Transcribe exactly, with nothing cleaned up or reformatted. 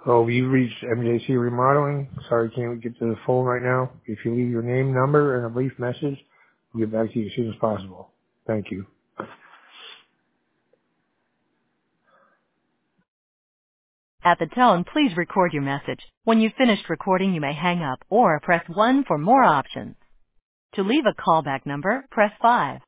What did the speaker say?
Oh, you reached M J C Remodeling. Sorry, can't get to the phone right now. If you leave your name, number, and a brief message, we'll get back to you as soon as possible. Thank you. At the tone, please record your message. When you've finished recording, you may hang up or press one for more options. To leave a callback number, press five.